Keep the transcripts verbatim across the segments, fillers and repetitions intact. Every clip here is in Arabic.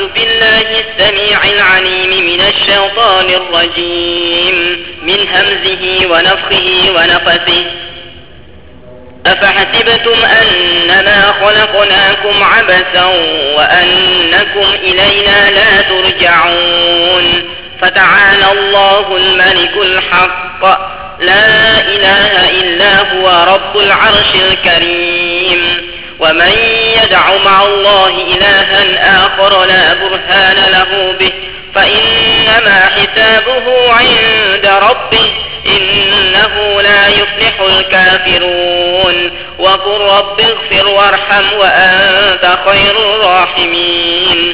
أعوذ بالله السميع العليم من الشيطان الرجيم من همزه ونفخه ونفثه. أفحسبتم أنما خلقناكم عبثا وأنكم إلينا لا ترجعون فتعالى الله الملك الحق لا إله إلا هو رب العرش الكريم. ومن يدع مع الله إلها آخر لا برهان له به فإنما حسابه عند ربه إنه لا يفلح الكافرون. وقل رب اغفر وارحم وأنت خير الراحمين.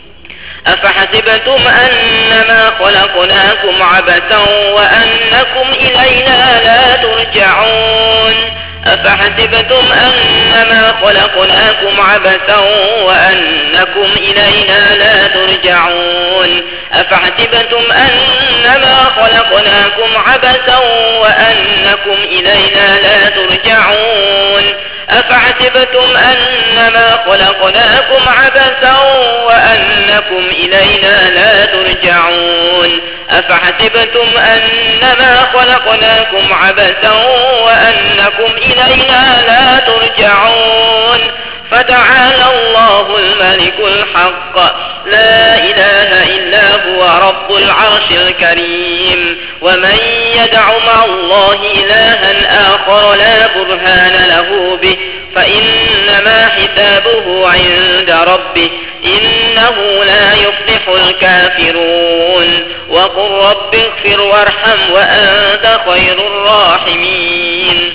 أفحسبتم أنما خلقناكم عبثا وأنكم إلينا لا ترجعون أفحسبتم أنما خلقناكم عبثا وأنكم إلينا لا ترجعون أفحسبتم أنما خلقناكم عبثا وأنكم إلينا لا ترجعون أفحسبتم أنما خلقناكم عبثا وأنكم إلينا لا ترجعون أفحسبتم أنما خلقناكم عبثا وأنكم إلينا لا ترجعون فتعالى الله الملك الحق لا إله إلا هو رب العرش الكريم. ومن يدع مع الله إلها آخر لا برهان له به فإنما حسابه عند ربه إنه لا يفلح الكافرون. وقل رب اغفر وارحم وأنت خير الراحمين.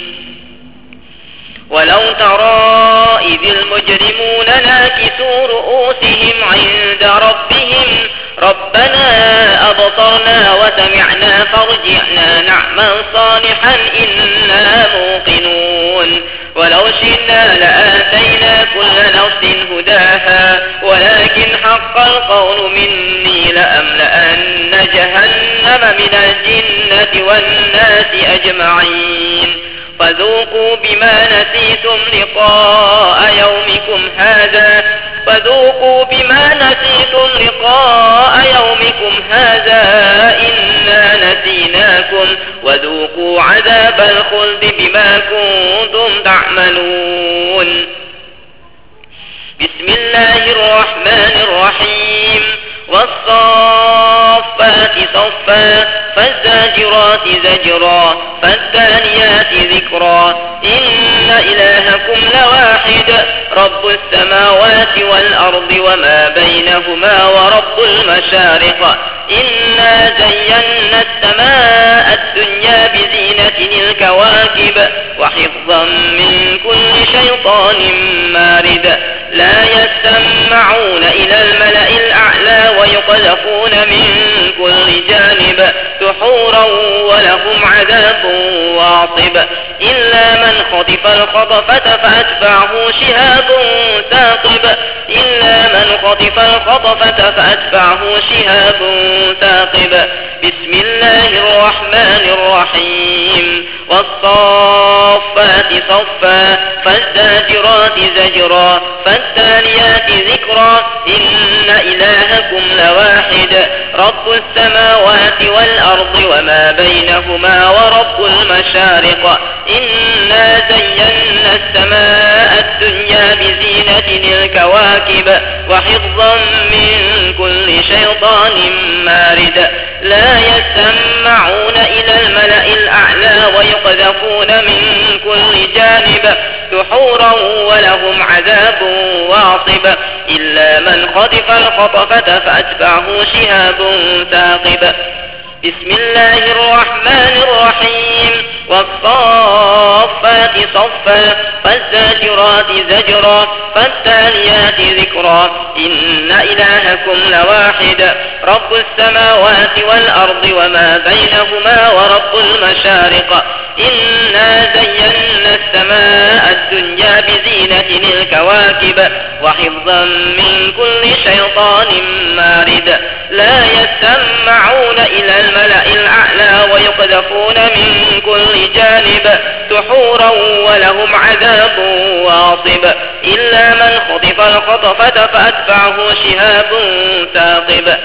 ولو ترى إذ المجرمون ناكسوا رؤوسهم عند ربهم ربنا أبصرنا وسمعنا فارجعنا نعمل صالحا إنا موقنون. ولو شئنا لآتينا كل نفس هداها ولكن حق القول مني لأملأن جهنم من الجنة والناس أجمعين فذوقوا بما نسيتم لقاء يومكم هذا فذوقوا بما نسيتم لقاء يومكم هذا إنا نسيناكم وذوقوا عذاب الخلد بما كنتم تعملون. بسم الله الرحمن الرحيم. والصافات صفا فالزاجرات زجرا فالتاليات ذكرا إن إلهكم لواحد رب السماوات والأرض وما بينهما ورب المشارق إنا زينا السماء الدنيا بزينة الكواكب وحفظا من كل شيطان مارد لا يسمعون إلى الملأ الأعلى ويقذفون من كل جانب دحورا ولهم عذاب واصب إلا من خطف الخطفة فأتبعه شهاب ثاقب إلا من خطف الخطفة فأتبعه شهاب ثاقب. بسم الله الرحمن الرحيم. والصافات صفا فالزاجرات زجرا فالتاليات ذكرا إن إلهكم لواحد رب السماوات والأرض وما بينهما ورب المشارق إنا زينا السماء الدنيا بزينة الكواكب وحفظا من كل شيطان مارد لا يسمعون إلى الملأ الأعلى ويقذفون من كل جانب دحورا ولهم عذاب واصب إلا من خطف الخطفة فأتبعه شهاب ثاقب. بسم الله الرحمن الرحيم. والصافات صفا فالزاجرات زجرا فالتاليات ذكرا إن إلهكم لواحد رب السماوات والأرض وما بينهما ورب المشارق إنا زينا السماء الدنيا بزينة الكواكب وحفظا من كل شيطان مارد لا يستمعون إلى الملأ الأعلى ويقذفون من كل جانب دحورا ولهم عذاب واصب إلا من خطف الخطفة فأتبعه شهاب ثاقب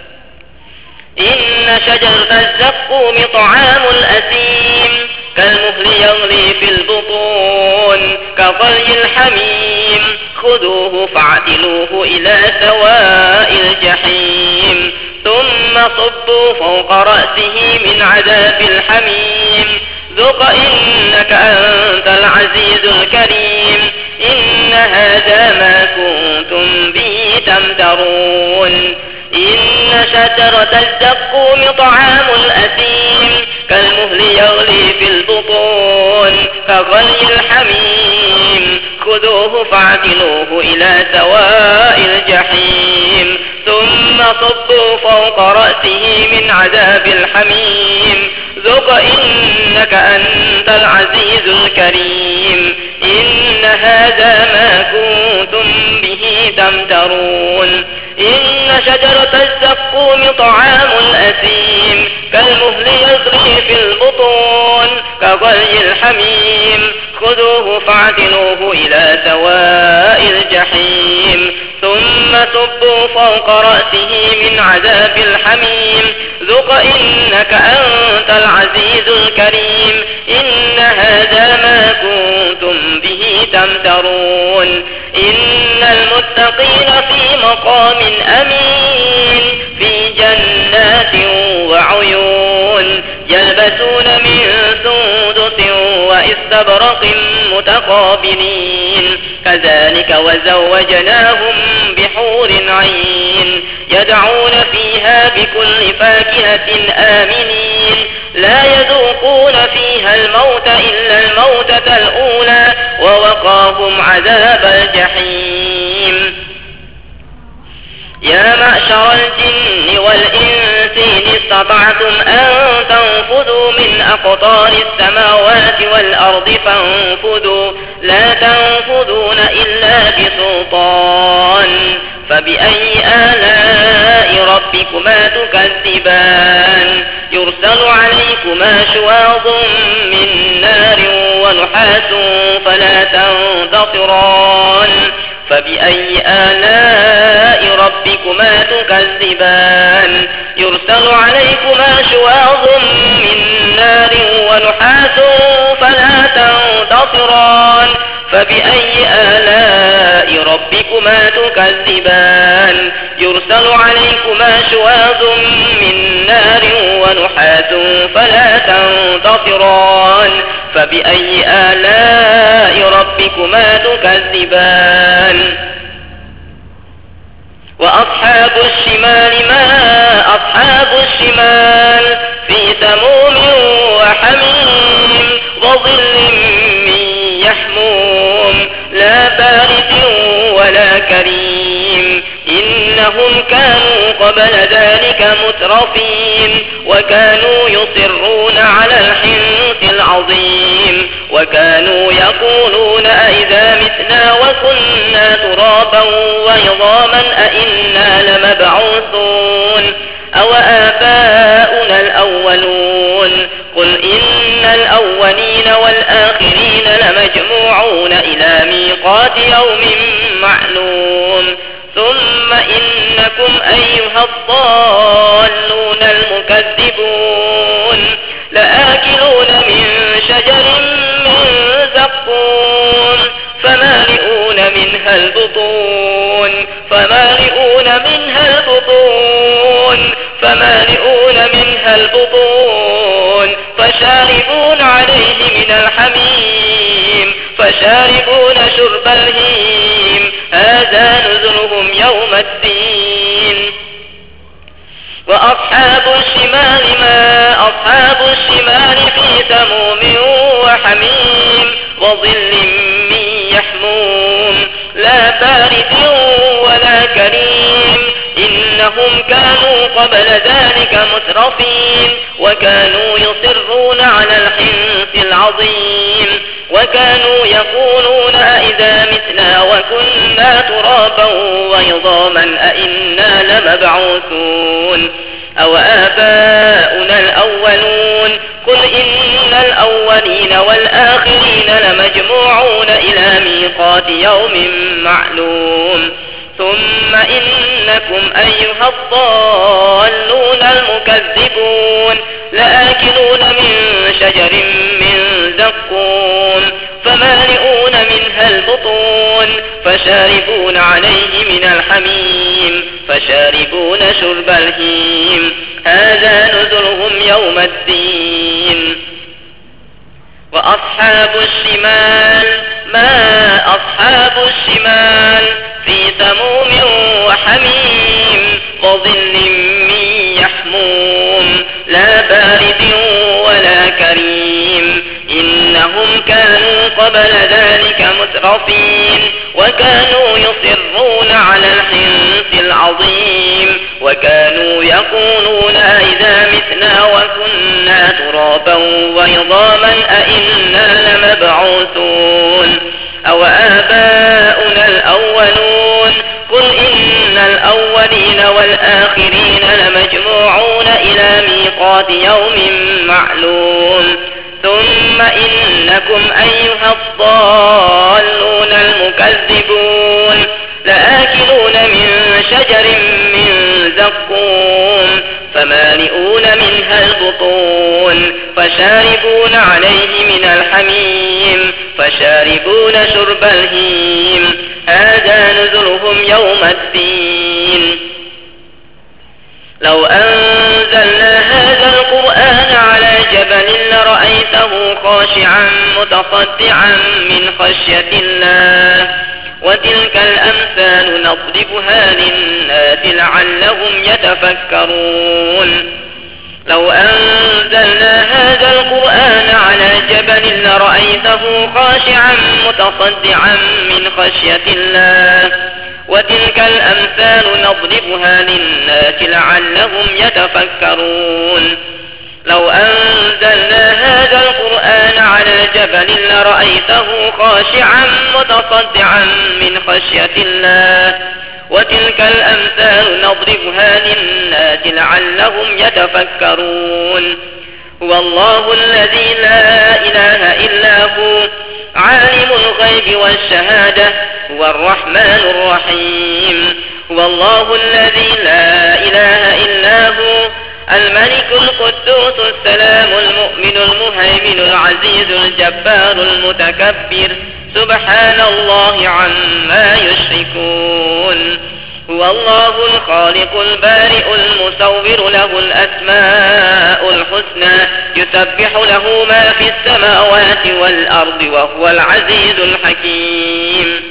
إن شجرة الزقوم طعام الأثيم كالمهل يغلي في البطون كغلي الحميم خذوه فاعتلوه إلى سواء الجحيم ثم صبوا فوق رأسه من عذاب الحميم ذق إنك أنت العزيز الكريم إن هذا ما كنتم به تمترون إن شجرة الزقوم طعام الأثيم كالمهل يغلي في البطون كغلي الحميم خذوه فاعتلوه إلى سواء الجحيم ثم صبوا فوق رأسه من عذاب الحميم ذق إنك أنت العزيز الكريم إن هذا ما كنتم به تمترون إن شجرة الزقوم طعام الأثيم كالمهل يغلي في البطون كغلي الحميم خذوه فاعتلوه إلى سواء الجحيم ثم صبوا فوق رأسه من عذاب الحميم ذق إنك أنت العزيز الكريم إن هذا ما كنتم به تمترون إن المتقين في مقام أمين في جنات وعيون يلبسون من سندس وإستبرق متقابلين كذلك وزوجناهم بحور عين يدعون فيها بكل فاكهة آمنين لا يذوقون فيها الموت إلا الموتة الأولى ووقاهم عذاب الجحيم يا معشر الجن والإنس إن استطعتم أن تنفذوا من أقطار السماوات والأرض فانفذوا لا تنفذون إلا بسلطان فبأي آلاء ربكما تكذبان يرسل عليكما شواظ من نار ونحاس فلا تنتصران فبأي آلاء ربكما تكذبان يرسل عليكما شواظ من نار ونحاس فلا تنتصران فبأي آلاء ربكما تكذبان يرسل عليكما شواظ من نار ونحاس فلا تنتصران فبأي آلاء ربكما تكذبان وأصحاب الشمال ما أصحاب الشمال في سموم وحميم وظل من يحموم لا بارد ولا كريم إنهم كانوا قبل ذلك مترفين وكانوا يصرون على الحنث العظيم وكانوا يقولون أئذا متنا وكنا ترابا وعظاما أئنا لمبعوثون أو آباؤنا الأولون قل إن الأولين والآخرين لمجموعون إلى ميقات يوم معلوم ثم إنكم أيها الضالون المكذبون لآكلون من شجر من زقوم فمالئون منها البطون فمالئون منها البطون فمالئون منها البطون فشاربون عليه من الحميم فشاربون شرب الهيم هذا نزلهم يوم الدين وأصحاب الشمال ما أصحاب الشمال في سموم وحميم وظل من يحموم لا بارد ولا كريم إنهم كانوا قبل ذلك مترفين وكانوا يصرون على الحنث العظيم وكانوا يقولون أئذا متنا وكنا ترابا وعظاما أئنا لمبعوثون أو آباؤنا الأولون قل إن الأولين والآخرين لمجموعون إلى ميقات يوم معلوم ثم إنكم أيها الضالون المكذبون لآكلون من شجر من زقوم فمالئون منها البطون فشاربون عليه من الحميم فشاربون شرب الهيم هذا نزلهم يوم الدين. وأصحاب الشمال ما أصحاب الشمال في سموم وحميم وظل من يحموم لا بارد ولا كريم إنهم كانوا قبل ذلك مترفين وكانوا يصرون على الحنث العظيم وكانوا يقولون أئذا متنا وكنا ترابا وعظاما أئنا لمبعوثون أو آباؤنا الأولون قل إن الأولين والآخرين لمجموعون إلى ميقات يوم معلوم ثم إنكم أيها الضالون المكذبون لآكلون من شجر من زقوم فمالئون منها البطون فشاربون عليه من الحميم فشاربون شرب الهيم هذا نزلهم يوم الدين. لو أنزلنا هذا القرآن على جبل لرأيته خاشعا متصدعا من خشية الله وتلك الأمثال نضربها للناس لعلهم يتفكرون. لو أنزلنا هذا القرآن على جبل لرأيته خاشعا متصدعا من خشية الله وتلك الأمثال نضربها للناس لعلهم يتفكرون. لو أنزلنا هذا القرآن على جبل لرأيته خاشعا متصدعا من خشية الله وتلك الأمثال نضربها للناس لعلهم يتفكرون. هو الله الذي لا إله إلا هو عالم الغيب والشهادة هو الرحمن الرحيم. هو الله الذي لا إله إلا هو الملك القدوس السلام المؤمن المهيمن العزيز الجبار المتكبر سبحان الله عما يشركون. هو الله الخالق البارئ المصور له الأسماء الحسنى يسبح له ما في السماوات والأرض وهو العزيز الحكيم.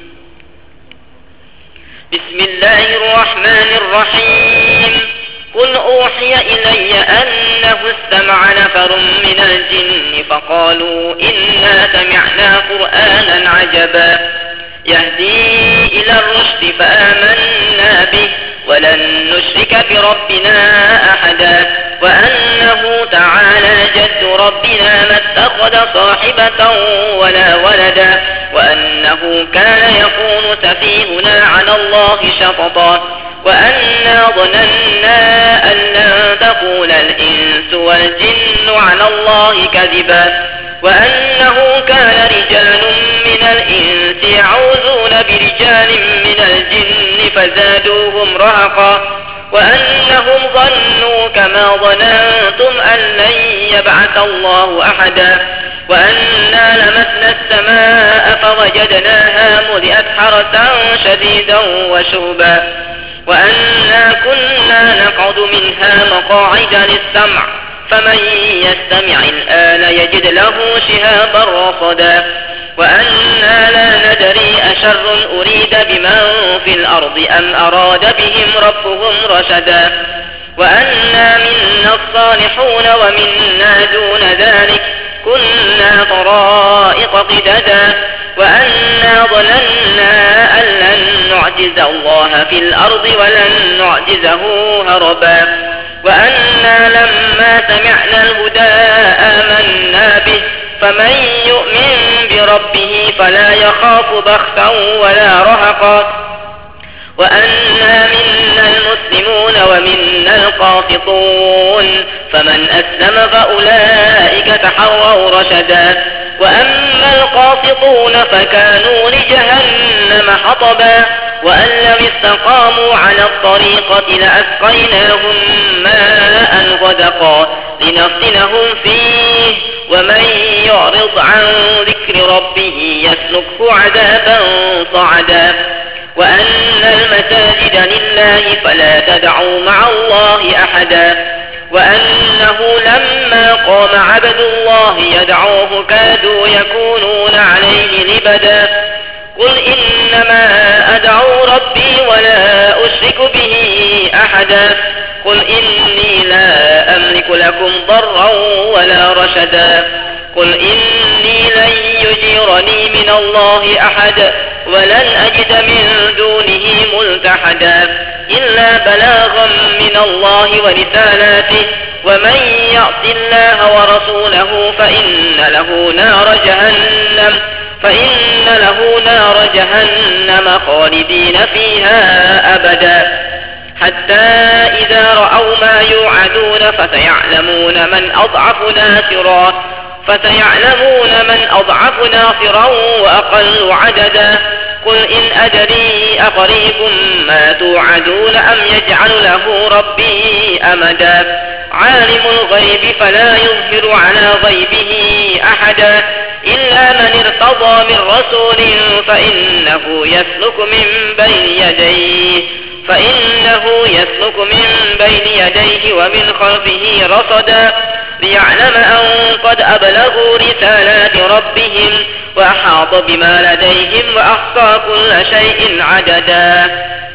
بسم الله الرحمن الرحيم. قل أوحي إلي أنه استمع نفر من الجن فقالوا إنا سمعنا قرآنا عجبا يهدي إلى الرشد فآمنا به ولن نشرك بربنا أحدا وأنه تعالى جد ربنا ما اتخذ صاحبة ولا ولدا وأنه كان يقول سفيهنا على الله شططا وأنا ظننا أن لن تقول الإنس والجن على الله كذبا وأنه كان رجال من الإنس يعوذون برجال من الجن فزادوهم رهقا وأنهم ظنوا كما ظننتم أن لن يبعث الله أحدا وأنا لمسنا السماء فوجدناها ملئت حرسا شديدا وشهبا وأنا كنا نقعد منها مقاعد للسمع فمن يستمع الآن يجد له شهابا رصدا وأنا لا ندري أشر أريد بمن في الأرض أم أراد بهم ربهم رشدا وأنا منا الصالحون ومنا دون ذلك كنا طرائق قددا وأنا ظننا أن لن نعجز الله في الأرض ولن نعجزه هربا وأنا لما سمعنا الهدى آمنا به فمن يؤمن بربه فلا يخاف بخسا ولا رهقا وأنا منا المسلمون ومنا القاسطون فمن أسلم فأولئك تحروا رشدا وأما القاسطون فكانوا لجهنم حطبا وأن لو استقاموا على الطريقة لأسقيناهم ماء غدقا لنفتنهم فيه ومن يعرض عن ذكر ربه يسلكه عذابا صعدا وأن المساجد لله فلا تدعوا مع الله أحدا وأنه لما قام عبد الله يدعوه كادوا يكونون عليه لبدا قل إنما أدعو ربي ولا أشرك به أحدا قل إني لا أملك لكم ضرا ولا رشدا قل إني لن يجيرني من الله أحد ولن أجد من دونه ملتحدا إلا بلاغا من الله ورسالاته ومن يعص الله ورسوله فإن له نار جهنم فإن له نار جهنم خالدين فيها أبدا حتى إذا رأوا ما يوعدون فسيعلمون من أضعف ناصرا فسيعلمون من أضعف ناصرا وأقل عددا قل إن أدري أقريب ما توعدون أم يجعل له ربي أمدا عالم الغيب فلا يظهر على غيبه أحدا إلا من ارتضى من رسول فإنه يسلك من بين يديه فإنه يسلك من بين يديه ومن خلفه رصدا ليعلم أن قد أبلغوا رسالات ربهم وأحاط بما لديهم وأحصى كل شيء عددا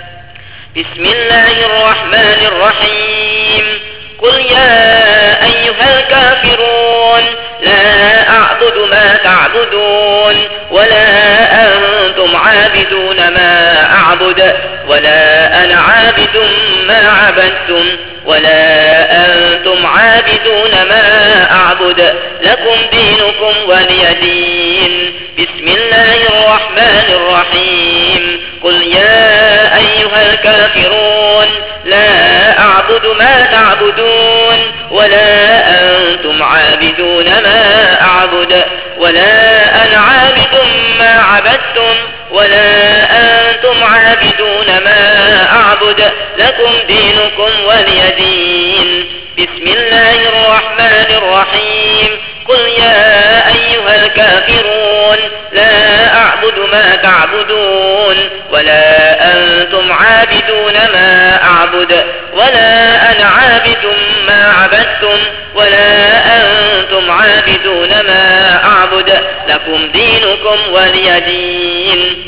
بسم الله الرحمن الرحيم قل يا أيها الكافرون لا أعبد ما تعبدون ولا أنتم عابدون ما أعبد ولا أنا عابد ما عبدتم ولا أنتم عابدون ما أعبد لكم دينكم ولي دين بسم الله الرحمن الرحيم قل يا أيها الكافرون لا أعبد ما تعبدون ولا أنتم عابدون ما أعبد ولا أنا عابد ما عبدتم ولا أنتم عابدون ما أعبد لكم دينكم ولي دين بسم الله الرحمن الرحيم قل يا أيها الكافرون لا أعبد ما تعبدون ولا أنتم عابدون ما أعبد ولا أنا عابد ما عبدتم ولا أنتم عابدون ما أعبد لكم دينكم ولي دين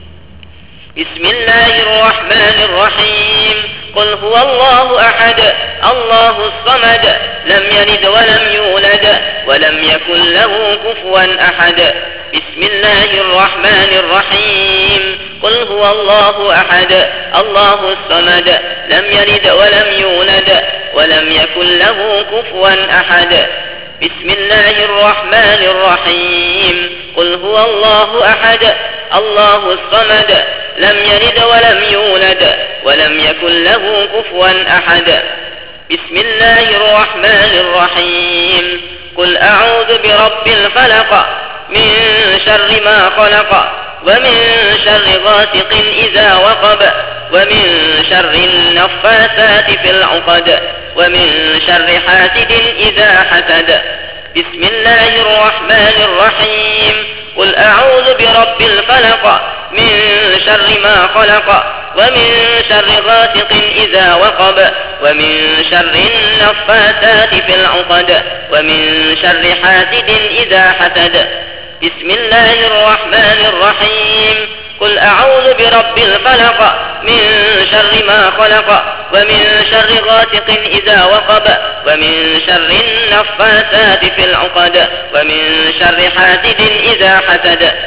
بسم الله الرحمن الرحيم قل هو الله أحد الله الصمد لم يلد ولم يولد ولم يكن له كفوا أحد بسم الله الرحمن الرحيم قل هو الله أحد الله الصمد لم يلد ولم يولد ولم يكن له كفوا أحد بسم الله الرحمن الرحيم قل هو الله أحد الله الصمد لم يلد ولم يولد ولم يكن له كفوا أحد بسم الله الرحمن الرحيم قل أعوذ برب الفلق من شر ما خلق ومن شر غاسق إذا وقب ومن شر النفاثات في العقد ومن شر حاسد إذا حسد بسم الله الرحمن الرحيم قل أعوذ برب الفلق من شر ما خلق ومن شر غاسق إذا وقب ومن شر النفاثات في العقد ومن شر حاسد إذا حسد بسم الله الرحمن الرحيم قل أعوذ برب الفلق من شر ما خلق ومن شر غاسق إذا وقب ومن شر النفاثات في العقد ومن شر حاسد إذا حسد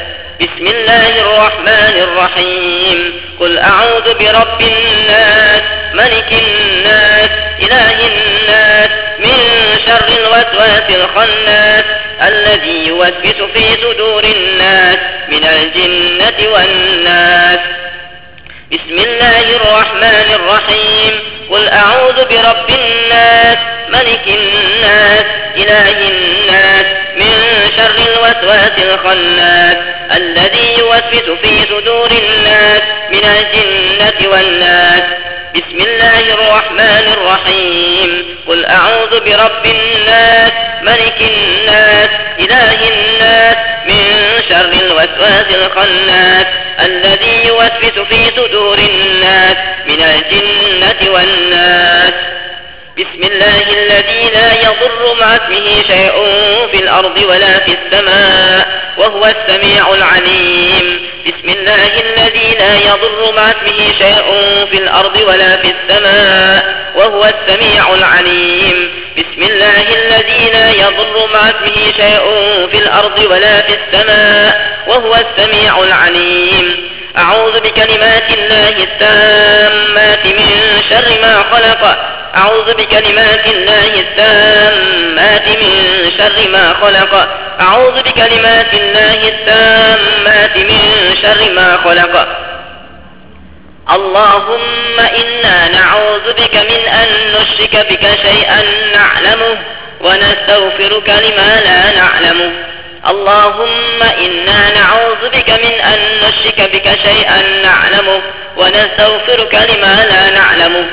بسم الله الرحمن الرحيم قل أعوذ برب الناس ملك الناس إله الناس من شر الوسواس الخناس الذي يوسوس في صدور الناس من الجنة والناس بسم الله الرحمن الرحيم قل أعوذ برب الناس ملك الناس إله الناس من شر الوسواس الخناس الذي يوسوس في صدور الناس من الجنة والناس بسم الله الرحمن الرحيم قل أعوذ برب الناس ملك الناس إله الناس من شر الوسواس الخناس الذي يوسوس في صدور الناس من الجنة والناس بسم الله الذي لا يضر مع اسمه شيء في الأرض ولا في السماء وهو السميع العليم بسم الله الذي لا يضر مع اسمه شيء في الأرض ولا في السماء وهو السميع العليم بسم الله الذي لا يضر مع اسمه شيء في الأرض ولا في السماء وهو السميع العليم أعوذ بكلمات الله التامات من شر ما خلق أعوذ بكلمات الله التامات من شر ما خلق أعوذ بكلمات الله التامات من شر ما خلق اللهم إنا نعوذ بك من أن نشرك بك شيئا نعلمه ونستغفرك لما لا نعلمه اللهم إنا نعوذ بك من أن نشرك بك شيئا نعلمه ونستغفرك لما لا نعلمه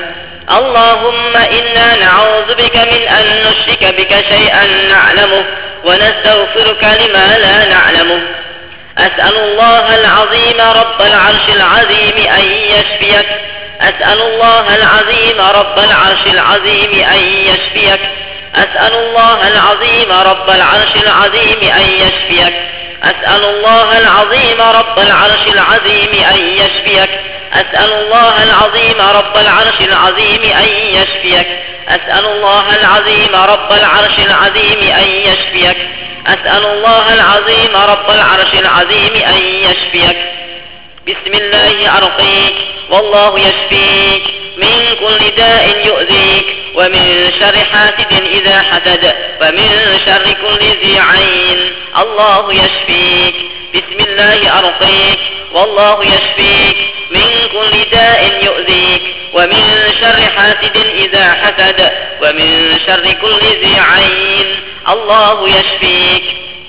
اللهم إنا نعوذ بك من أن نشرك بك شيئا نعلمه ونستغفرك لما لا نعلمه أسأل الله العظيم رب العرش العظيم أن يشفيك أسأل الله العظيم رب العرش العظيم أن يشفيك أسأل الله العظيم رب العرش العظيم أن يشفيك أسأل الله العظيم رب العرش العظيم أن يشفيك أسأل الله العظيم رب العرش العظيم أن يشفيك أسأل الله العظيم رب العرش العظيم أن يشفيك أسأل الله العظيم رب العرش العظيم أن يشفيك بسم الله أرقيك والله يشفيك من كل داء يؤذيك ومن شر حاسد إذا حسد ومن شر كل ذي عين الله يشفيك بسم الله أرقيك والله يشفيك من كل داء يؤذيك ومن شر حاسد إذا حسد ومن شر كل ذي عين الله يشفيك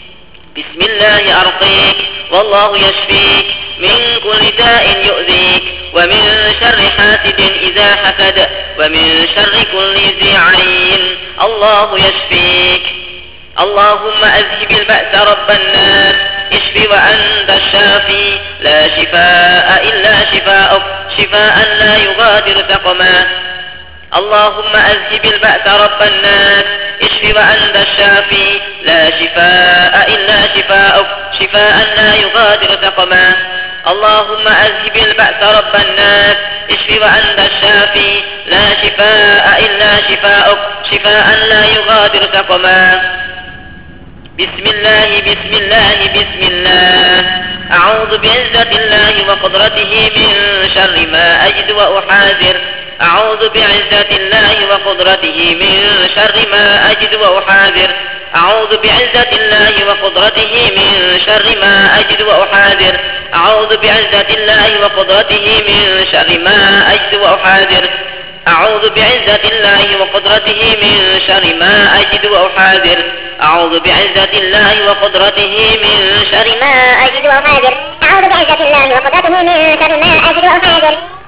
بسم الله أرقيك والله يشفيك من كل داء يؤذيك ومن شر حاسد إذا حسد ومن شر كل ذي عين الله يشفيك اللهم أذهب البأس رب الناس اشف وأنت الشافي لا شفاء إلا شفاءك شفاء لا يغادر سقما اللهم أذهب البأس رب الناس اشف وأنت الشافي لا شفاء إلا شفاءك شفاء لا يغادر سقما اللهم أذهب البأس رب الناس اشف وأنت الشافي لا شفاء إلا شفاءك شفاء لا يغادر سقما بسم الله بسم الله بسم الله أعوذ بعزة الله وقدرته من شر ما أجد وأحاذر أعوذ بعزة الله وقدرته من شر ما أجد وأحاذر أعوذ بعزة الله وقدرته من شر ما أجد وأحاذر أعوذ بعزة الله وقدرته من شر ما أجد وأحاذر أعوذ بعزة الله وقدرته من شر ما أجد وأحاذر أعوذ بعزة الله وقدرته من شر ما أجد وأحاذر أعوذ بعزة الله وقدرته من شر ما أجد وأحاذر